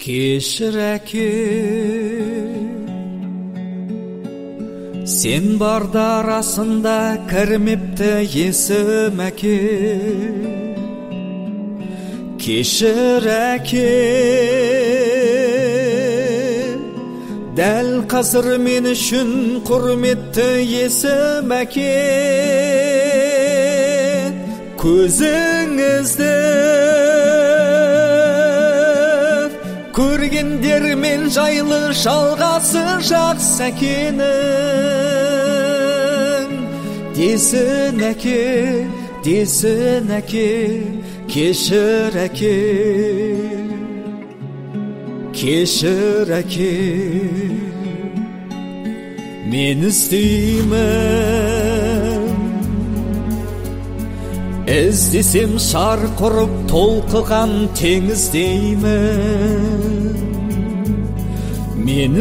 Кешір әке, сен барда расында кірмепті есім әке. Кешір әке, дәл қазір мен үшін құрметті есім әке. Көзіңізді көргендермен жайлы жалғасы жақсы әкенің. Десін әке, десін әке, кешір әке, кешір әке. Мен іздеймін, іздесем шарқ ұрып толқыған теңіздеймін. Мен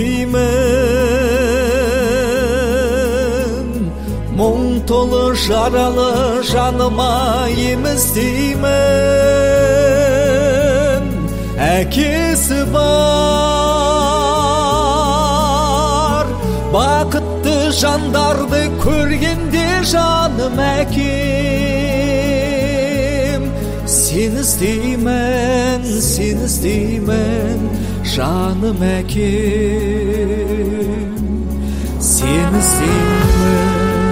іздеймін, мұң толы жаралы жаныма ем іздеймін. Әкесі бар бақытты жандарды көргенде жаным әкем. Сен іздеймін, сен іздеймін, жаным әкем. Сен іздеймін.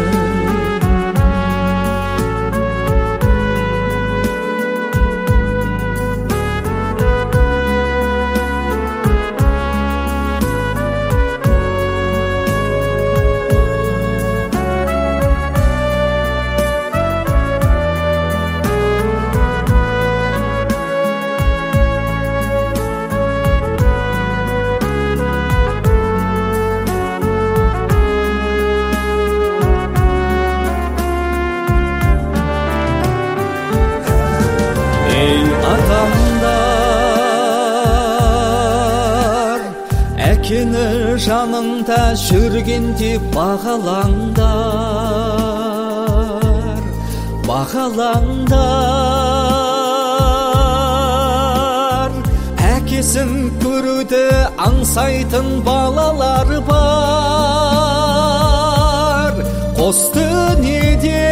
Әкені жаныңда жүргенде бағалаңдар, бағалаңдар. Әкесін көруді аңсайтын балалар бар. Қос дүниеде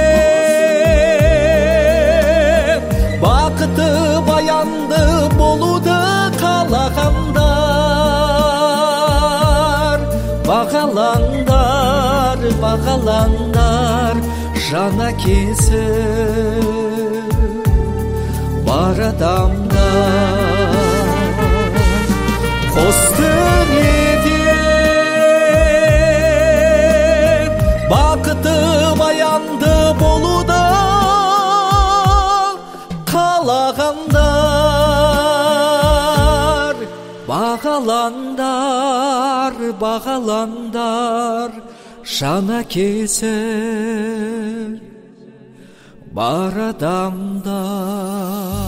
бақыты баянды болуды қалағандар. Бағалаңдар, бағалаңдар, жан әкесі бар адамдар. Қос дүниеде бақыты баянды болуды қалағандар. Бағалаңдар, бағалаңдар, жан әкесі бар адамдар.